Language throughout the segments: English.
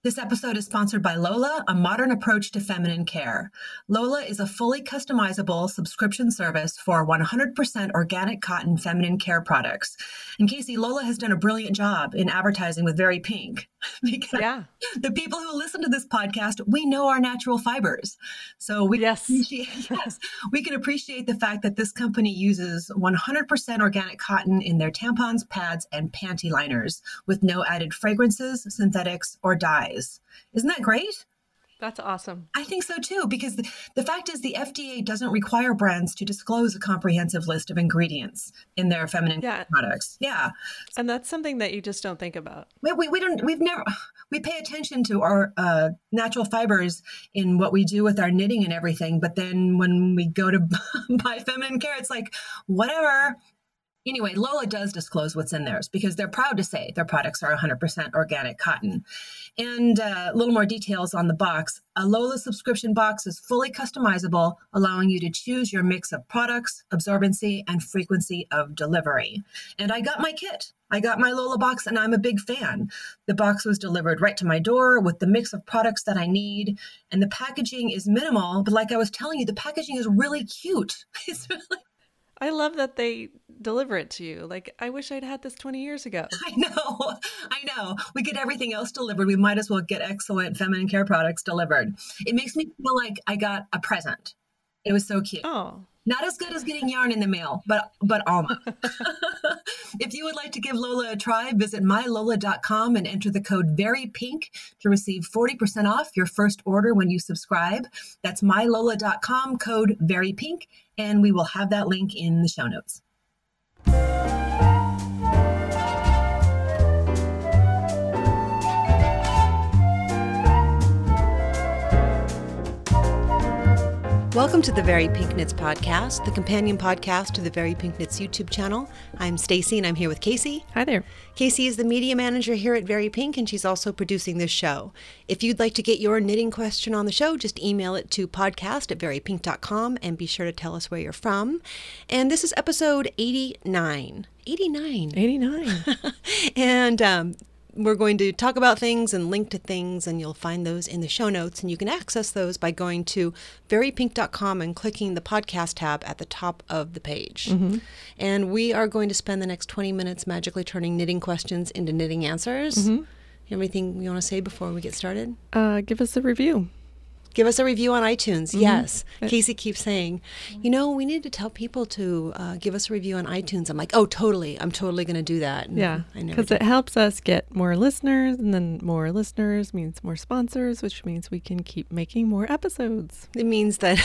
This episode is sponsored by Lola, a modern approach to feminine care. Lola is a fully customizable subscription service for 100% organic cotton feminine care products. And Casey, Lola has done a brilliant job in advertising with Very Pink because the people who listen to this podcast, we know our natural fibers. So we we can appreciate the fact that this company uses 100% organic cotton in their tampons, pads, and panty liners with no added fragrances, synthetics, or dyes. Isn't that great? That's awesome. I think so too, because the fact is the FDA doesn't require brands to disclose a comprehensive list of ingredients in their feminine products. Yeah. And that's something that you just don't think about. We pay attention to our natural fibers in what we do with our knitting and everything. But then when we go to buy feminine care, it's like, whatever. Anyway, Lola does disclose what's in theirs because they're proud to say their products are 100% organic cotton. And a little more details on the box. A Lola subscription box is fully customizable, allowing you to choose your mix of products, absorbency, and frequency of delivery. And I got my kit. I got my Lola box, and I'm a big fan. The box was delivered right to my door with the mix of products that I need. And the packaging is minimal, but like I was telling you, the packaging is really cute. It's really I love that they deliver it to you. Like, I wish I'd had this 20 years ago. I know. We get everything else delivered. We might as well get excellent feminine care products delivered. It makes me feel like I got a present. It was so cute. Oh. Not as good as getting yarn in the mail, but almost. If you would like to give Lola a try, visit mylola.com and enter the code VERYPINK to receive 40% off your first order when you subscribe. That's mylola.com, code VERYPINK, and we will have that link in the show notes. Welcome to the Very Pink Knits podcast, the companion podcast to the Very Pink Knits YouTube channel. I'm Stacy and I'm here with Casey. Hi there. Casey is the media manager here at Very Pink and she's also producing this show. If you'd like to get your knitting question on the show, just email it to podcast@verypink.com and be sure to tell us where you're from. And this is episode 89. 89. And we're going to talk about things and link to things, and you'll find those in the show notes. And you can access those by going to verypink.com and clicking the podcast tab at the top of the page. Mm-hmm. And we are going to spend the next 20 minutes magically turning knitting questions into knitting answers. Mm-hmm. You have anything you want to say before we get started? Give us a review. Give us a review on iTunes. Mm-hmm. Yes. Casey keeps saying, we need to tell people to give us a review on iTunes. I'm like, oh, totally. I'm totally going to do that. And because it helps us get more listeners, and then more listeners means more sponsors, which means we can keep making more episodes. It means that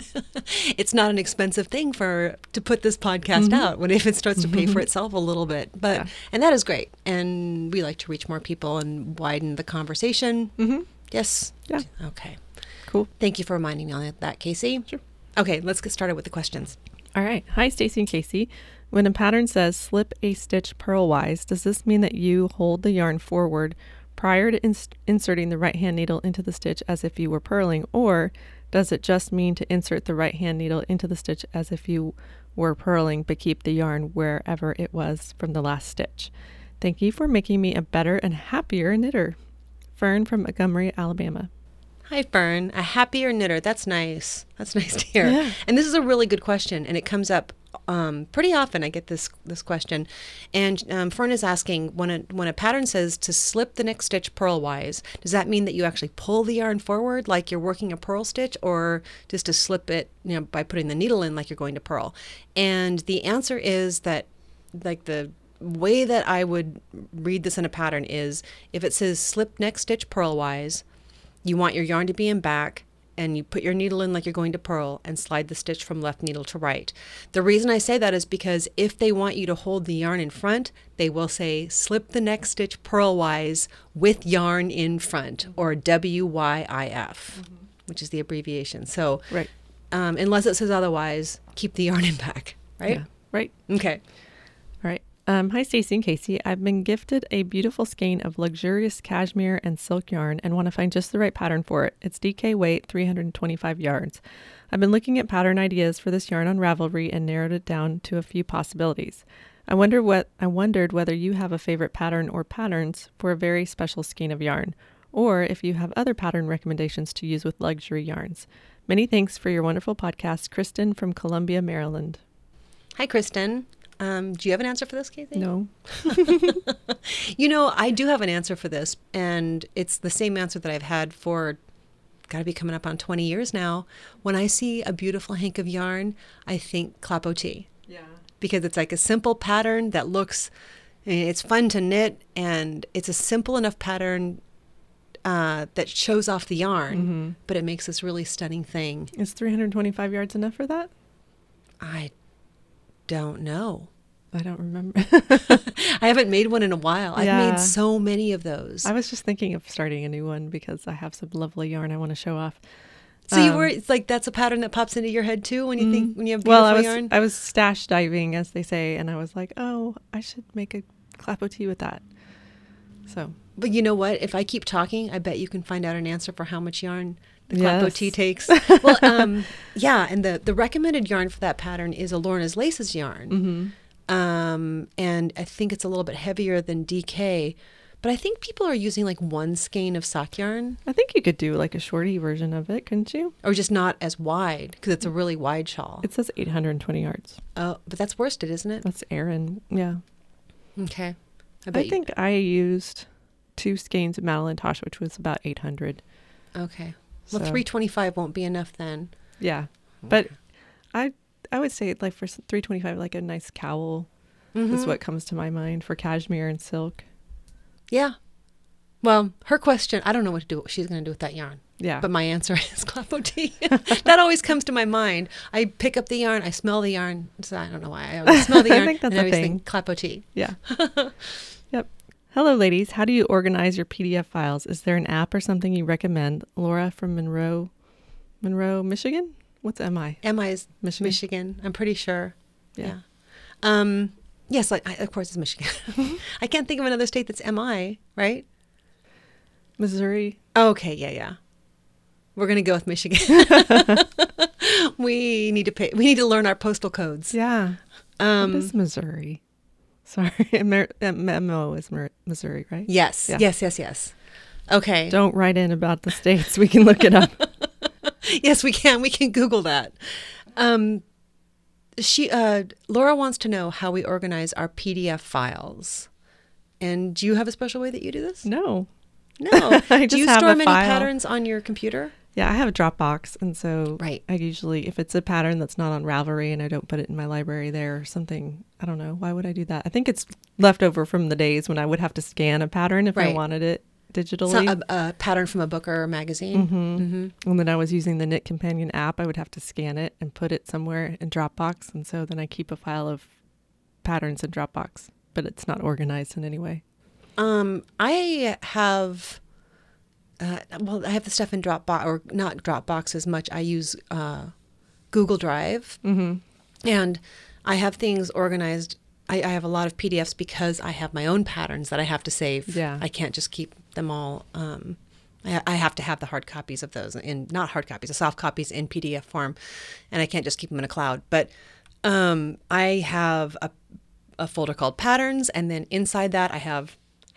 it's not an expensive thing to put this podcast out if it starts to pay for itself a little bit. And that is great. And we like to reach more people and widen the conversation. Mm-hmm. Yes? Yeah. Okay. Cool. Thank you for reminding me on that, Casey. Sure. Okay, let's get started with the questions. All right. Hi, Stacy and Casey. When a pattern says slip a stitch purlwise, does this mean that you hold the yarn forward prior to inserting the right hand needle into the stitch as if you were purling, or does it just mean to insert the right hand needle into the stitch as if you were purling but keep the yarn wherever it was from the last stitch? Thank you for making me a better and happier knitter. Fern from Montgomery, Alabama. Hi, Fern. A happier knitter. That's nice. That's nice to hear. Yeah. And this is a really good question, and it comes up pretty often. I get this question, and Fern is asking, when a pattern says to slip the next stitch purlwise, does that mean that you actually pull the yarn forward like you're working a purl stitch, or just to slip it by putting the needle in like you're going to purl? And the answer is that, like, the way that I would read this in a pattern is, if it says slip next stitch purlwise, you want your yarn to be in back, and you put your needle in like you're going to purl and slide the stitch from left needle to right. The reason I say that is because if they want you to hold the yarn in front, they will say slip the next stitch purlwise with yarn in front, or WYIF, which is the abbreviation. So right. Unless it says otherwise, keep the yarn in back, right? Yeah, right. Okay. All right. Hi, Stacy and Casey. I've been gifted a beautiful skein of luxurious cashmere and silk yarn and want to find just the right pattern for it. It's DK weight, 325 yards. I've been looking at pattern ideas for this yarn on Ravelry and narrowed it down to a few possibilities. I wondered whether you have a favorite pattern or patterns for a very special skein of yarn, or if you have other pattern recommendations to use with luxury yarns. Many thanks for your wonderful podcast, Kristen from Columbia, Maryland. Hi, Kristen. Do you have an answer for this, Casey? No. I do have an answer for this, and it's the same answer that I've had for, got to be coming up on 20 years now. When I see a beautiful hank of yarn, I think Clapotis. Yeah. Because it's like a simple pattern that looks, it's fun to knit, and it's a simple enough pattern that shows off the yarn, but it makes this really stunning thing. Is 325 yards enough for that? I don't know. I don't remember. I haven't made one in a while. I've Yeah. made so many of those. I was just thinking of starting a new one because I have some lovely yarn I want to show off. So you were, it's like that's a pattern that pops into your head too when you think, when you have beautiful Well, yarn? I was stash diving, as they say, and I was like, oh, I should make a Clapotis with that. So, But you know what? If I keep talking, I bet you can find out an answer for how much yarn the Yes. Clapotis takes. Well, yeah, and the recommended yarn for that pattern is Alorna's Laces yarn. And I think it's a little bit heavier than DK, but I think people are using like one skein of sock yarn, I think you could do like a shorty version of it, couldn't you? or just not as wide because it's a really wide shawl. It says 820 yards. Oh, but that's worsted, isn't it? That's Erin. Yeah. Okay. I bet I think I used 2 skeins of Madeline Tosh, which was about 800. Okay. Well, So- 325 won't be enough then. Yeah. But I would say like for 325, like a nice cowl is what comes to my mind for cashmere and silk. Yeah. Well, her question, I don't know what she's going to do with that yarn. Yeah. But my answer is Clapotis. That always comes to my mind. I pick up the yarn, I smell the yarn. So I don't know why. I always smell the I yarn think that's and I a always thing. think Clapotis. Yeah. Yep. Hello, ladies. How do you organize your PDF files? Is there an app or something you recommend? Laura from Monroe, Michigan? What's MI? MI's Michigan? Michigan, I'm pretty sure. Yeah. Yes, of course it's Michigan. I can't think of another state that's MI, right? Missouri? Okay, yeah. We're going to go with Michigan. We need to learn our postal codes. Yeah. What is Missouri? Sorry. MO is Missouri, right? Yes. Yeah. Yes. Okay. Don't write in about the states. We can look it up. Yes, we can. We can Google that. Laura wants to know how we organize our PDF files. And do you have a special way that you do this? No. No. I Do you just have store a many file. patterns on your computer? Yeah, I have a Dropbox, and so Right. I usually, if it's a pattern that's not on Ravelry and I don't put it in my library there or something, I don't know. Why would I do that? I think it's left over from the days when I would have to scan a pattern if I Right. wanted it It's digitally. not a pattern from a book or a magazine. And then I was using the Knit Companion app. I would have to scan it and put it somewhere in Dropbox, and so then I keep a file of patterns in Dropbox, but it's not organized in any way. I have, I have the stuff in Dropbox, or not Dropbox as much. I use Google Drive, and I have things organized. I have a lot of PDFs because I have my own patterns that I have to save. Yeah. I can't just keep them all. I have to have the hard copies of those, not hard copies, the soft copies in PDF form, and I can't just keep them in a cloud. But I have a folder called Patterns, and then inside that I have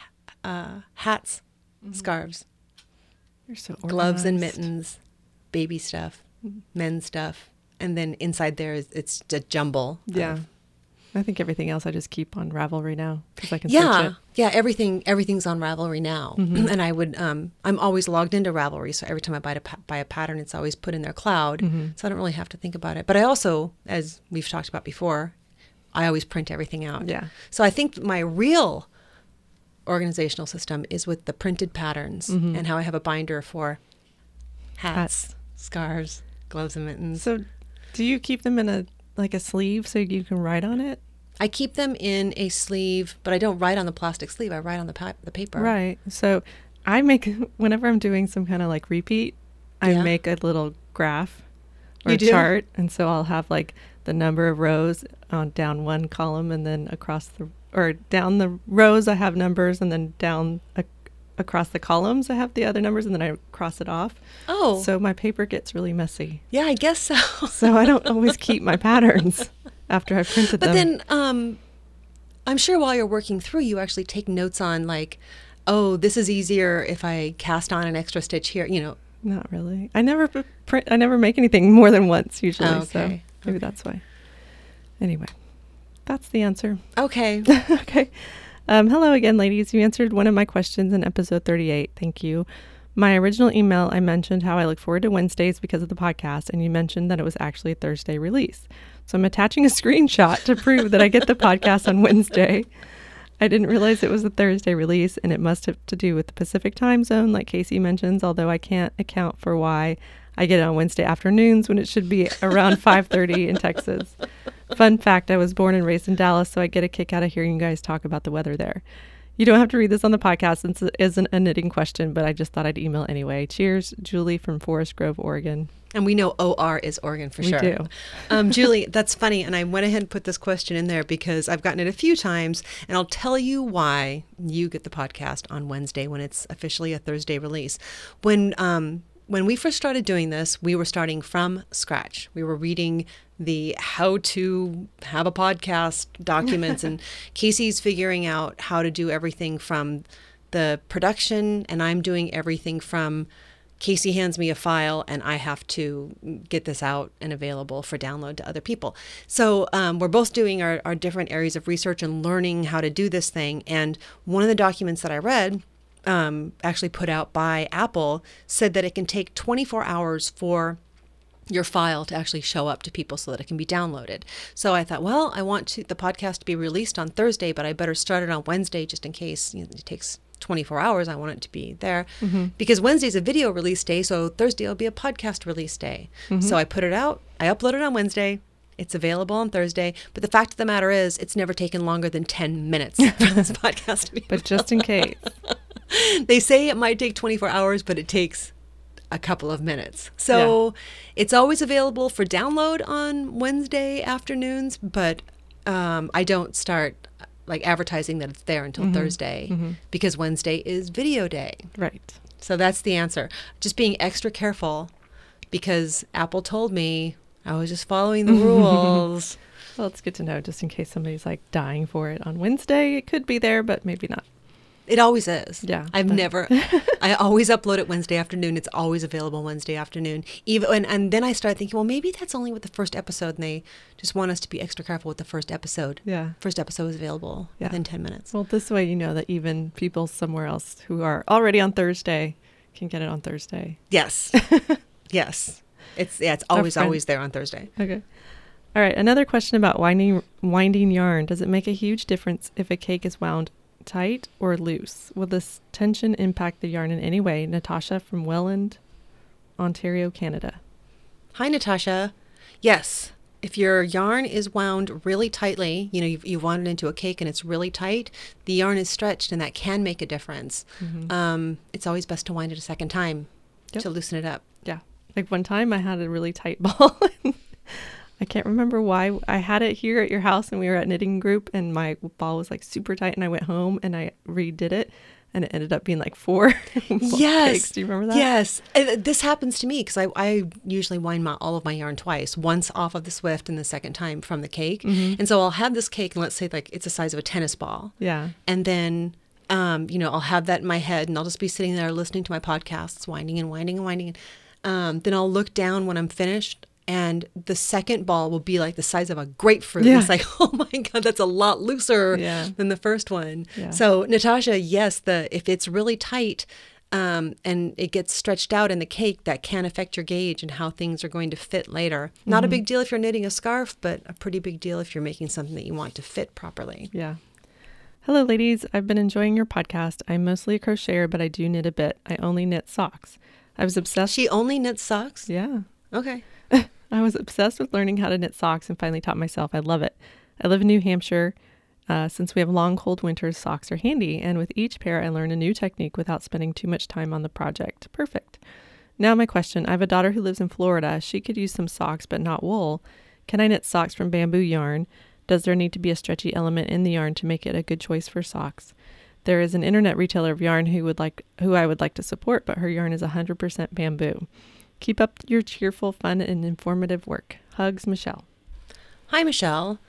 hats, scarves, You're so gloves and organized. mittens, baby stuff, men's stuff, and then inside there it's a jumble. Yeah. of- I think everything else I just keep on Ravelry now because I can search yeah, it. yeah. Everything's on Ravelry now, and I would. I'm always logged into Ravelry, so every time I buy a pattern, it's always put in their cloud, so I don't really have to think about it. But I also, as we've talked about before, I always print everything out. Yeah. So I think my real organizational system is with the printed patterns and how I have a binder for hats, scarves, gloves, and mittens. So do you keep them in a sleeve so you can write on it? I keep them in a sleeve, but I don't write on the plastic sleeve. I write on the paper. Right. So I make, whenever I'm doing some kind of like repeat, I Yeah. make a little graph or You a do? chart. And so I'll have like the number of rows on down one column, and then down the rows I have numbers, and then down across the columns I have the other numbers, and then I cross it off. Oh, So my paper gets really messy. yeah, I guess so. So I don't always keep my patterns after I've printed But them. then I'm sure while you're working through, you actually take notes on like oh, this is easier if I cast on an extra stitch here, Not really. I never I never make anything more than once usually. Oh, okay. So maybe that's why. Anyway, that's the answer. Okay. Okay. Hello again, ladies. You answered one of my questions in episode 38. Thank you. My original email, I mentioned how I look forward to Wednesdays because of the podcast, and you mentioned that it was actually a Thursday release. So I'm attaching a screenshot to prove that I get the podcast on Wednesday. I didn't realize it was a Thursday release, and it must have to do with the Pacific time zone, like Casey mentions, although I can't account for why I get it on Wednesday afternoons when it should be around 5:30 in Texas. Fun fact, I was born and raised in Dallas, so I get a kick out of hearing you guys talk about the weather there. You don't have to read this on the podcast since it isn't a knitting question, but I just thought I'd email anyway. Cheers, Julie from Forest Grove, Oregon. And we know OR is Oregon for sure. We do. Julie, that's funny. And I went ahead and put this question in there because I've gotten it a few times, and I'll tell you why you get the podcast on Wednesday when it's officially a Thursday release. When we first started doing this, we were starting from scratch. We were reading the how to have a podcast documents, and Casey's figuring out how to do everything from the production, and I'm doing everything from Casey hands me a file and I have to get this out and available for download to other people. So we're both doing our different areas of research and learning how to do this thing. And one of the documents that I read, actually put out by Apple, said that it can take 24 hours for your file to actually show up to people so that it can be downloaded. So I thought, well, I want the podcast to be released on Thursday, but I better start it on Wednesday just in case it takes 24 hours. I want it to be there because Wednesday's a video release day. So Thursday will be a podcast release day. So I put it out. I upload it on Wednesday. It's available on Thursday. But the fact of the matter is it's never taken longer than 10 minutes for this podcast to be But just in case. They say it might take 24 hours, but it takes a couple of minutes. So it's always available for download on Wednesday afternoons, but I don't start like advertising that it's there until Thursday because Wednesday is video day. Right. So that's the answer. Just being extra careful because Apple told me I was just following the rules. Well, it's good to know just in case somebody's like dying for it on Wednesday. It could be there, but maybe not. It always is. Yeah. I always upload it Wednesday afternoon. It's always available Wednesday afternoon. And then I started thinking, well, maybe that's only with the first episode and they just want us to be extra careful with the first episode. Yeah. First episode is available within 10 minutes. Well, this way you know that even people somewhere else who are already on Thursday can get it on Thursday. Yes. Yes. It's always there on Thursday. Okay. All right. Another question about winding yarn. Does it make a huge difference if a cake is wound tight or loose? Will this tension impact the yarn in any way? Natasha from Welland, Ontario, Canada. Hi, Natasha. Yes. If your yarn is wound really tightly, you've wound it into a cake and it's really tight, the yarn is stretched and that can make a difference. It's always best to wind it a second time to loosen it up. Yeah. Like one time I had a really tight ball. I can't remember why. I had it here at your house and we were at knitting group and my ball was like super tight and I went home and I redid it and it ended up being like 4 cakes. Do you remember that? Yes. This happens to me because I usually wind all of my yarn twice, once off of the Swift and the second time from the cake. And so I'll have this cake and let's say like it's the size of a tennis ball. Yeah. And then, I'll have that in my head and I'll just be sitting there listening to my podcasts, winding and winding and winding. Then I'll look down when I'm finished. And the second ball will be like the size of a grapefruit. Yeah. It's like, oh my God, that's a lot looser than the first one. Yeah. So Natasha, yes, if it's really tight and it gets stretched out in the cake, that can affect your gauge and how things are going to fit later. Not a big deal if you're knitting a scarf, but a pretty big deal if you're making something that you want to fit properly. Yeah. Hello, ladies. I've been enjoying your podcast. I'm mostly a crocheter, but I do knit a bit. I only knit socks. I was obsessed. She only knits socks? Yeah. Okay. I was obsessed with learning how to knit socks and finally taught myself. I love it. I live in New Hampshire. Since we have long, cold winters, socks are handy. And with each pair, I learn a new technique without spending too much time on the project. Perfect. Now my question. I have a daughter who lives in Florida. She could use some socks, but not wool. Can I knit socks from bamboo yarn? Does there need to be a stretchy element in the yarn to make it a good choice for socks? There is an internet retailer of yarn who I would like to support, but her yarn is 100% bamboo. Keep up your cheerful, fun, and informative work. Hugs, Michelle. Hi, Michelle.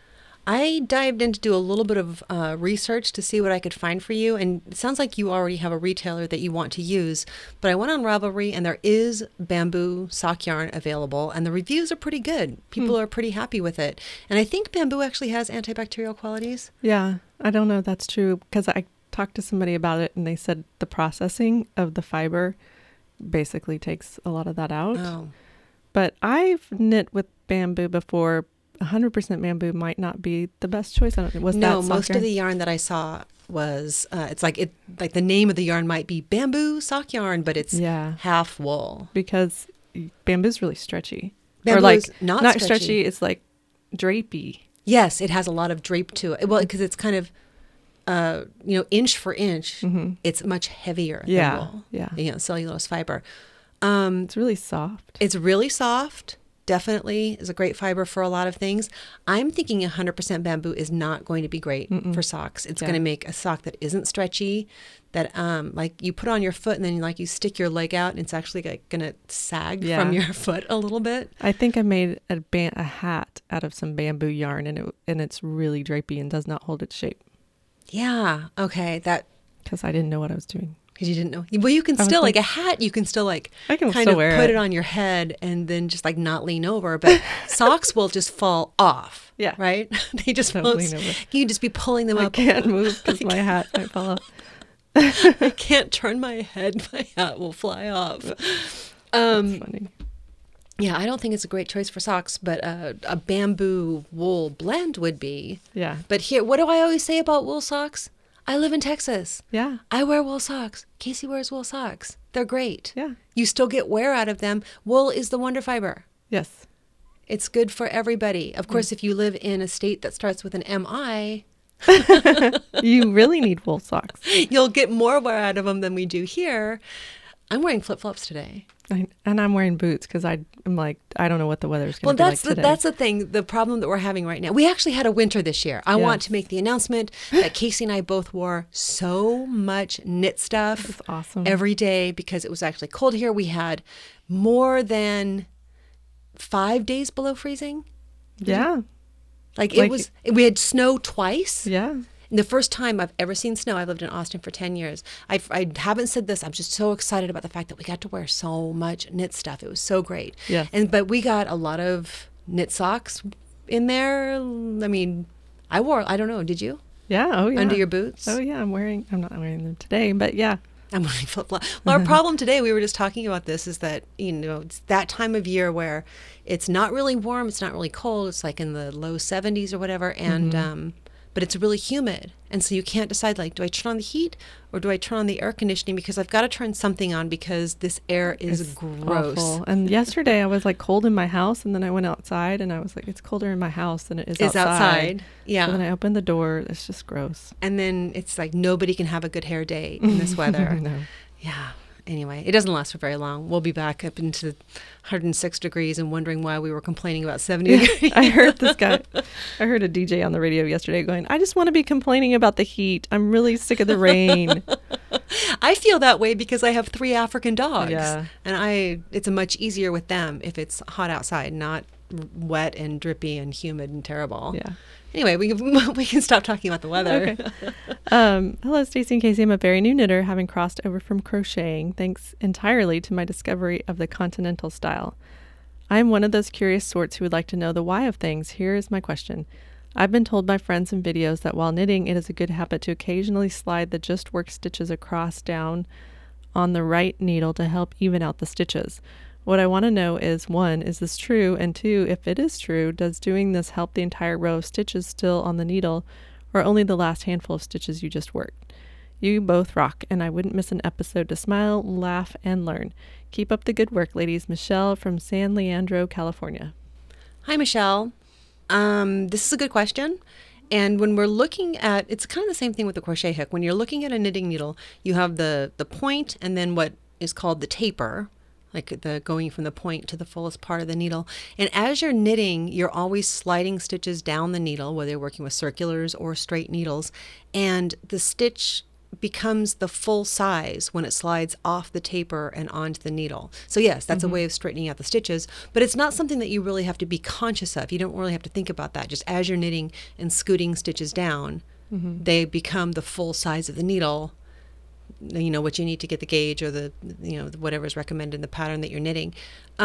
I dived in to do a little bit of research to see what I could find for you. And it sounds like you already have a retailer that you want to use. But I went on Ravelry and there is bamboo sock yarn available. And the reviews are pretty good. People are pretty happy with it. And I think bamboo actually has antibacterial qualities. Yeah, I don't know if that's true because I talked to somebody about it and they said the processing of the fiber basically takes a lot of that out. Oh. But I've knit with bamboo before. 100% bamboo might not be the best choice. I don't know. No, most of the yarn that I saw was it's like the name of the yarn might be bamboo sock yarn, but it's half wool because bamboo's really stretchy. Bamboo or like is not stretchy. It's like drapey. Yes, it has a lot of drape to it. Well, because it's kind of inch for inch, it's much heavier than wool. Yeah, cellulose fiber. It's really soft. It's really soft. Definitely is a great fiber for a lot of things. I'm thinking 100% bamboo is not going to be great for socks. It's going to make a sock that isn't stretchy, that like you put on your foot and then like you stick your leg out and it's actually like going to sag from your foot a little bit. I think I made a hat out of some bamboo yarn and it's really drapey and does not hold its shape. Yeah. Okay. Because I didn't know what I was doing. Because you didn't know. Well, you can still, like a hat, you can still like kind of put it on your head and then just like not lean over. But socks will just fall off. Yeah. Right? They just won't lean over. You just be pulling them up. I can't move because my hat might fall off. I can't turn my head. My hat will fly off. That's funny. Yeah, I don't think it's a great choice for socks, but a bamboo wool blend would be. Yeah. But here, what do I always say about wool socks? I live in Texas. Yeah. I wear wool socks. Casey wears wool socks. They're great. Yeah. You still get wear out of them. Wool is the wonder fiber. Yes. It's good for everybody. Of course, if you live in a state that starts with an MI, you really need wool socks. You'll get more wear out of them than we do here. I'm wearing flip-flops today. And I'm wearing boots because I'm like, I don't know what the weather's going to be like today. That's the thing, the problem that we're having right now. We actually had a winter this year. I want to make the announcement that Casey and I both wore so much knit stuff. That's awesome. Every day because it was actually cold here. We had more than 5 days below freezing. Yeah. We had snow twice. Yeah. The first time I've ever seen snow. I've lived in Austin for 10 years. I haven't said this. I'm just so excited about the fact that we got to wear so much knit stuff. It was so great. Yeah. But we got a lot of knit socks in there. I mean, I don't know. Did you? Yeah. Oh, yeah. Under your boots? Oh, yeah. I'm not wearing them today, but yeah. I'm wearing flip-flops. Well, our problem today, we were just talking about this, is that, it's that time of year where it's not really warm. It's not really cold. It's like in the low 70s or whatever. And, but it's really humid. And so you can't decide, like, do I turn on the heat or do I turn on the air conditioning? Because I've got to turn something on because this air is gross. Awful. And yesterday I was like cold in my house and then I went outside and I was like, it's colder in my house than it is outside. Yeah. So then I opened the door. It's just gross. And then it's like nobody can have a good hair day in this weather. No. Yeah. Anyway, it doesn't last for very long. We'll be back up into 106 degrees and wondering why we were complaining about 70 degrees. I heard a DJ on the radio yesterday going, I just want to be complaining about the heat. I'm really sick of the rain. I feel that way because I have 3 African dogs. Yeah. And it's much easier with them if it's hot outside, not wet and drippy and humid and terrible. Yeah. Anyway, we can stop talking about the weather. Okay. Hello, Stacey and Casey. I'm a very new knitter, having crossed over from crocheting thanks entirely to my discovery of the continental style. I am one of those curious sorts who would like to know the why of things. Here is my question. I've been told by friends in videos that while knitting, it is a good habit to occasionally slide the just work stitches across down on the right needle to help even out the stitches. What I want to know is, 1, is this true? And 2, if it is true, does doing this help the entire row of stitches still on the needle or only the last handful of stitches you just worked? You both rock, and I wouldn't miss an episode to smile, laugh, and learn. Keep up the good work, ladies. Michelle from San Leandro, California. Hi, Michelle. This is a good question. And when we're looking at, it's kind of the same thing with the crochet hook. When you're looking at a knitting needle, you have the point and then what is called the taper, like the going from the point to the fullest part of the needle. And as you're knitting, you're always sliding stitches down the needle, whether you're working with circulars or straight needles. And the stitch becomes the full size when it slides off the taper and onto the needle. So yes, that's a way of straightening out the stitches, but it's not something that you really have to be conscious of. You don't really have to think about that. Just as you're knitting and scooting stitches down, they become the full size of the needle, what you need to get the gauge or the whatever is recommended in the pattern that you're knitting.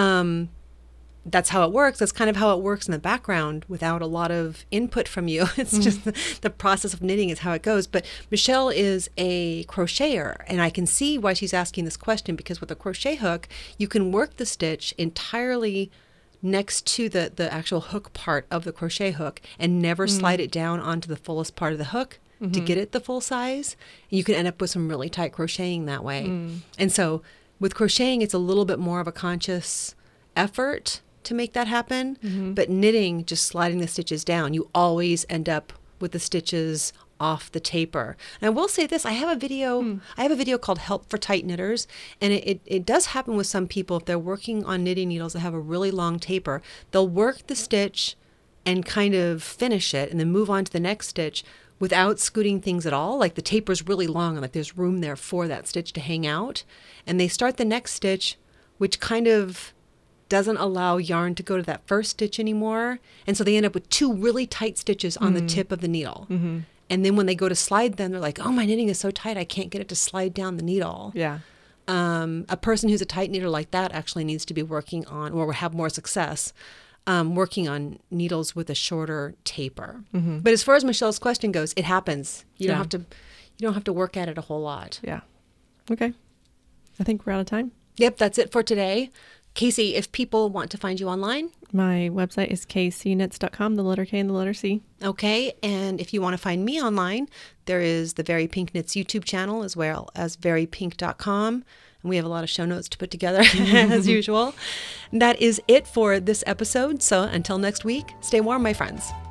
That's how it works. That's kind of how it works in the background without a lot of input from you. It's just the process of knitting is how it goes. But Michelle is a crocheter, and I can see why she's asking this question, because with a crochet hook, you can work the stitch entirely next to the actual hook part of the crochet hook and never slide it down onto the fullest part of the hook to get it the full size. And you can end up with some really tight crocheting that way. And so with crocheting, it's a little bit more of a conscious effort to make that happen. But knitting, just sliding the stitches down, you always end up with the stitches off the taper. And I will say this, I have a video called Help for Tight Knitters, and it does happen with some people. If they're working on knitting needles that have a really long taper, they'll work the stitch and kind of finish it and then move on to the next stitch without scooting things at all. Like the taper's really long and like there's room there for that stitch to hang out. And they start the next stitch, which kind of doesn't allow yarn to go to that first stitch anymore. And so they end up with two really tight stitches on the tip of the needle. And then when they go to slide them, they're like, oh, my knitting is so tight, I can't get it to slide down the needle. Yeah. A person who's a tight knitter like that actually needs to be working on, or have more success, working on needles with a shorter taper. But as far as Michelle's question goes, it happens. You don't have to work at it a whole lot. Yeah. Okay. I think we're out of time. Yep, that's it for today. Casey, if people want to find you online? My website is kcknits.com, the letter K and the letter C. Okay, and if you want to find me online, there is the Very Pink Knits YouTube channel as well as verypink.com. And we have a lot of show notes to put together as usual. And that is it for this episode. So until next week, stay warm, my friends.